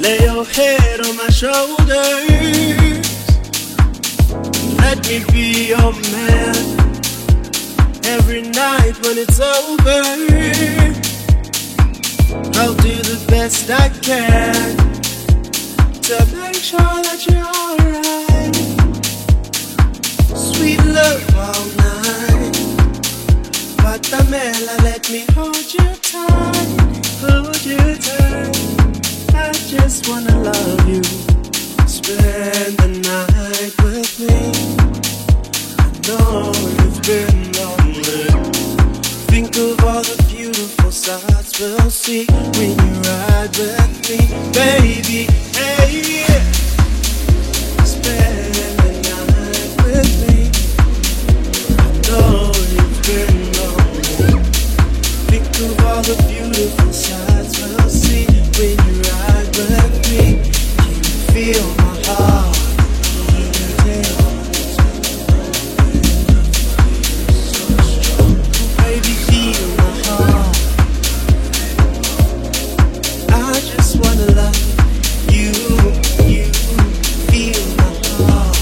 Lay your head on my shoulders. Let me be your man. Every night when it's over, I'll do the best I can to make sure that you're alright. Sweet love all night. Guatemala, let me hold you tight, hold you tight. I just wanna love you, spend the night with me. I know you've been lonely. Think of all the beautiful sights we'll see when you ride with me, baby. Hey, spend the night with me. I know you've been lonely. Think of all the beautiful sights we'll see when you ride with me. Can you feel my heart? Baby, feel my heart. I just wanna love you. You feel my heart.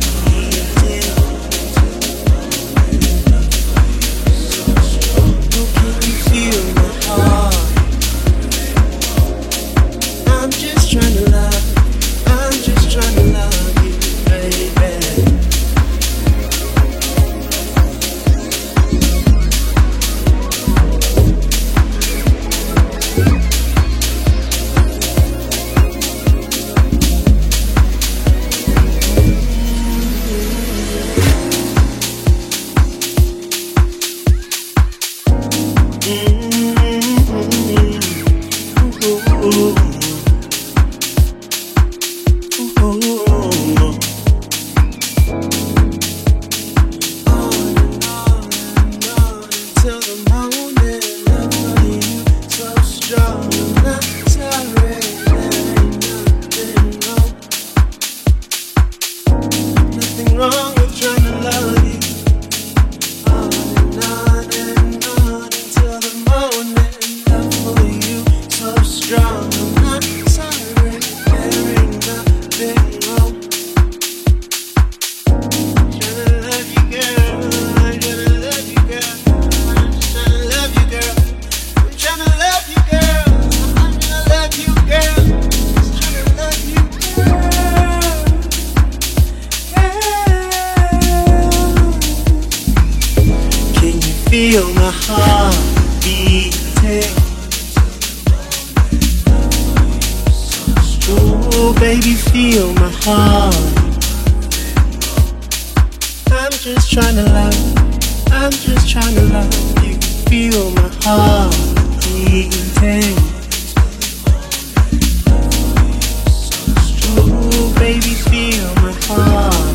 Can you feel my heart? I'm just trying to love. I'm just trying to love you, baby. Feel my heart beating. Oh, baby, feel my heart. I'm just trying to love. I'm just trying to love you. Feel my heart beating. Oh, baby, feel my heart.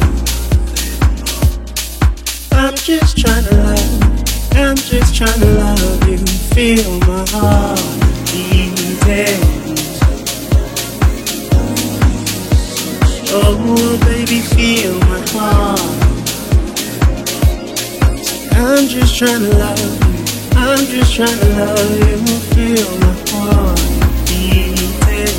I'm just trying to love. I'm just trying to love you, feel my heart beating. Oh, baby, feel my heart. I'm just trying to love you, I'm just trying to love you, feel my heart beating.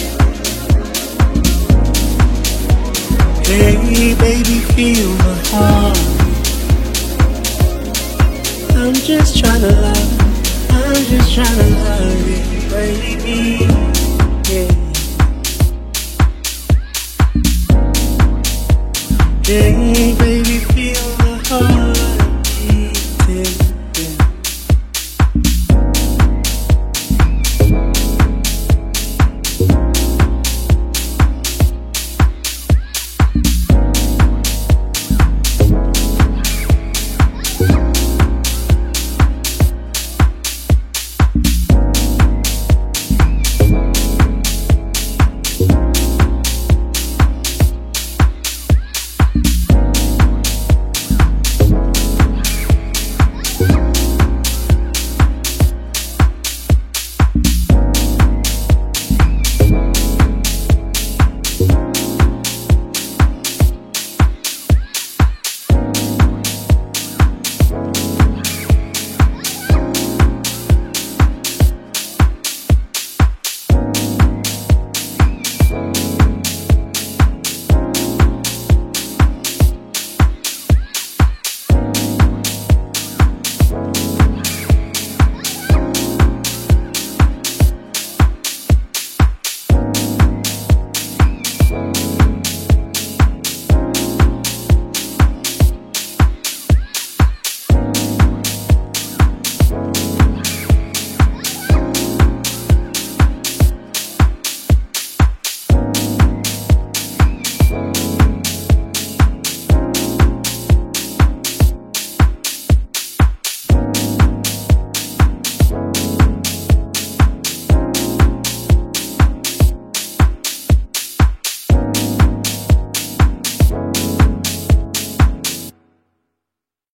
Hey, baby, feel my heart. I'm just trying to love, I'm just trying to